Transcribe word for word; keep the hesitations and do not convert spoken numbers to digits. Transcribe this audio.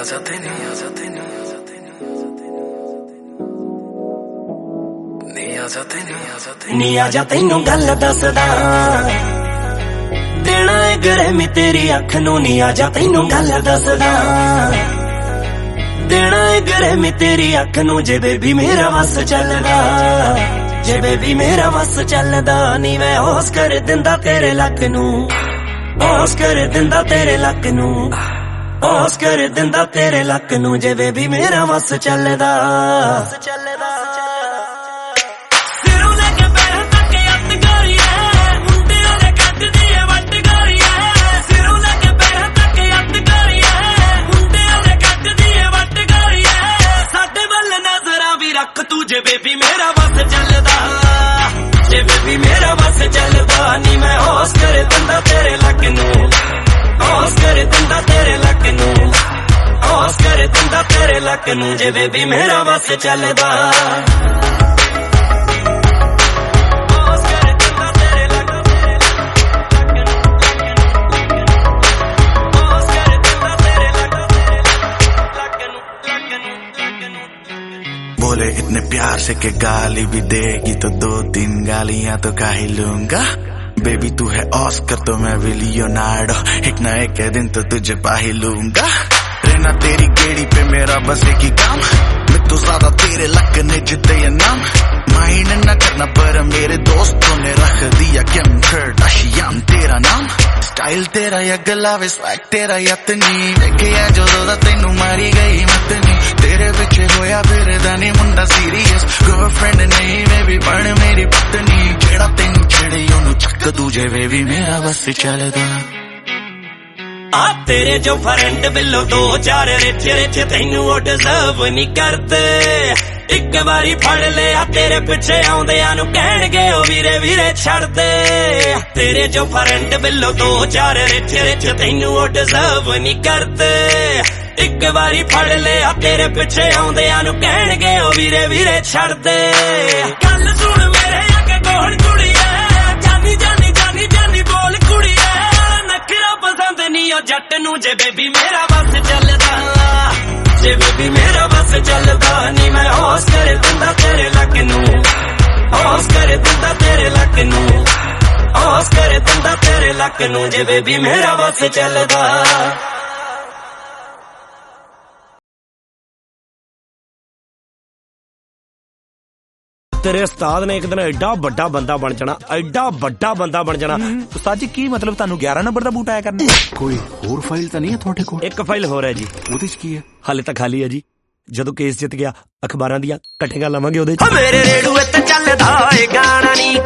जाते नहीं आ जाते नहीं आ जाते नहीं आ जाते नहीं आ जाते नहीं आ जाते नू गल दसदा देना है गरमी तेरी अख नू नहीं आ जाते नू गल दसदा देना है गरमी तेरी अख नू जे बेबी मेरा वस चलदा जे बेबी मेरा वस चलदा नी मैं होश कर दिंदा तेरे लक नू होश कर दिंदा तेरे लक नू होश कर दिंदा तेरे लक नू जे बेबी मेरा वस चलदा चलदा जे बेबी मेरा बस चलदा जे बेबी मेरा बस चलदा नी मैं होश कर दिंदा तेरे लक नू होश कर दिंदा तेरे लक नू होश कर दिंदा तेरे लक नू जे बेबी मेरा बस चलदा बोले इतने प्यार से के गाली भी देगी तो दो तीन गालियां तो का ही लूंगा बेबी तू है ऑस्कर तो मैं भी लियोनार्डो एक ना एक दिन तो तुझे पा ही लूंगा रहना तेरी गेड़ी पे मेरा बस एक ही काम मैं तो ज्यादा तेरे लक ने जिते ये नाम माइंड न करना पर मेरे दोस्तों ने रख दिया किम कार्दाशियन तेरा नाम स्टाइल तेरा या गलावे स्वैग तेरा यतनी देखे है जो दा तेनू मारी गई मतनी तेरे पिछे होया फिर दानी मुंडा सीरियस गर्लफ्रेंड नहीं बेबी बन मेरी पत्नी जेड़ा तेनू छेड़े ओनू चक दूजे बेबी मेरा बस चलदा आ तेरे जो फ्रेंड बिलो दो चार रिच रिच तेनू वो डिजर्व नहीं करते एक बारी फड़ लिया तेरे पिछे आउंदियां नू कहणगे ओ वीरे वीरे छड़ दे तेरे जो फ्रेंड बिलो दो चार रिच रिच तेनू वो डिजर्व नहीं करते एक बारी फड़ लिया तेरे पिछे आउंदियां नू कहणगे ओ वीरे वीरे छड़ दे गल सुन मेरे अगे कौन कुड़िए जानी जानी जानी जानी बोल कुड़िए नखरा पसंद नहीं ओ जट नू जे बेबी मेरा बस चलदा जे बेबी मेरा बस चलदा नी मैं होश कर दिंदा तेरे लक नू होश कर दिंदा तेरे लक नू होश कर दिंदा तेरे लक नू जे बेबी मेरा बस चलदा तेरे उस्ताद ने एक दिन एडा बड़ा बंदा बन जाना एडा बड़ा बंदा बन जाना उस्ताद जी की मतलब तानू ग्यारह नंबर दा बूट आया करना कोई होर फाइल तां नहीं है तुहाडे कोल एक फाइल होर है जी ओदे च की है हाले तक खाली है जी जदों केस जित गया अखबारां दियां कट्ठियां लावांगे ओदे मेरे रेड़ूए ते चलदा ए गाना नी